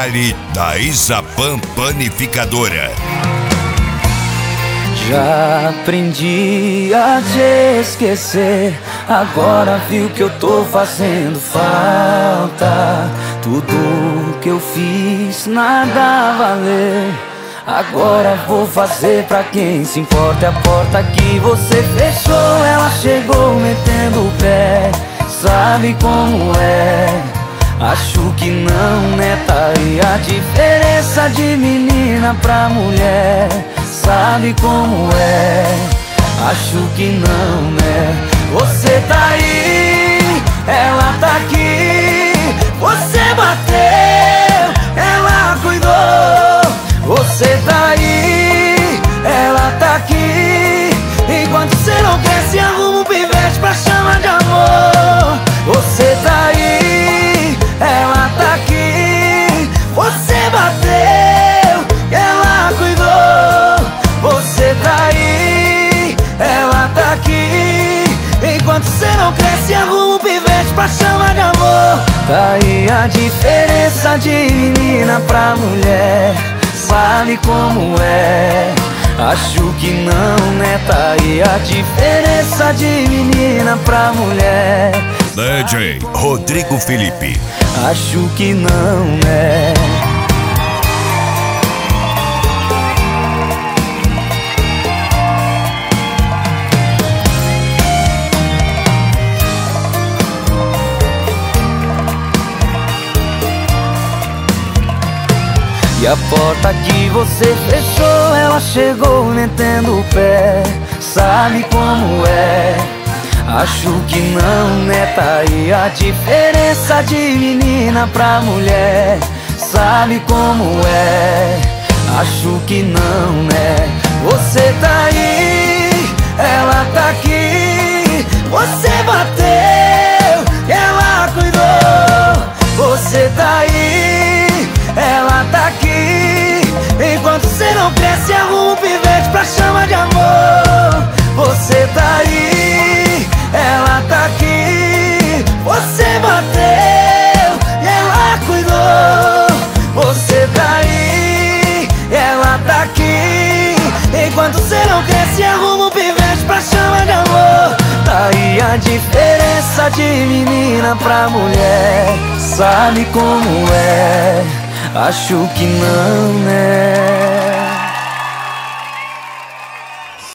baile da Isapan Panificadora. Já aprendi a te esquecer, agora viu que eu tô fazendo falta. Tudo que eu fiz nada valer, agora vou fazer pra quem se importa. A porta que você fechou, ela chegou metendo o pé. Sabe como é? Acho que não, né? Tá aí a diferença de menina pra mulher. Sabe como é? Acho que não, né? Você tá aí, ela tá aqui. Você bateu, ela cuidou. Você tá aí, ela tá aqui. Enquanto você não cresce, arruma um pivete pra chamar de amor. Você tá aí, ela tá aqui. Você bateu, ela cuidou. Você tá aí, ela tá aqui. Enquanto você não cresce, arruma um pivete pra chamar de amor. Tá aí a diferença de menina pra mulher. Sabe como é? Acho que não, né? Tá aí a diferença de menina pra mulher. DJ Rodrigo Felipe. Acho que não, né? E a porta que você fechou, ela chegou metendo o pé. Sabe como é? Acho que não, né? Tá aí a diferença de menina pra mulher. Sabe como é? Acho que não, né? Você tá aí, ela tá aqui. Você bateu, ela cuidou. Você tá aí, ela tá aqui. Enquanto você não cresce, arruma um pivete pra chamar de amor. Você tá aí, ela tá aqui. Você bateu, ela cuidou. Você tá aí, ela tá aqui. Enquanto você não cresce, arruma um pivete pra chamar de amor. Tá aí a diferença de menina pra mulher. Sabe como é? Acho que não, né?